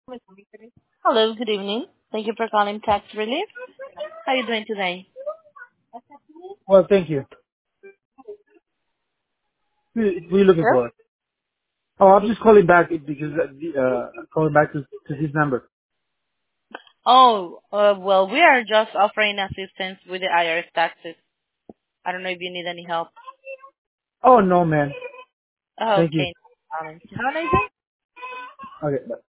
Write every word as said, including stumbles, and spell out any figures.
Hello, good evening. Thank you for calling Tax Relief. How are you doing today? Well, thank you. Who who are you looking Sure. for? Oh, I'm just calling back because uh, the, uh calling back to to his number. Oh, uh, well, we are just offering assistance with the I R S taxes. I don't know if you need any help. Oh no, man. Oh, Thank you. okay. Um, have a nice day. Okay, bye.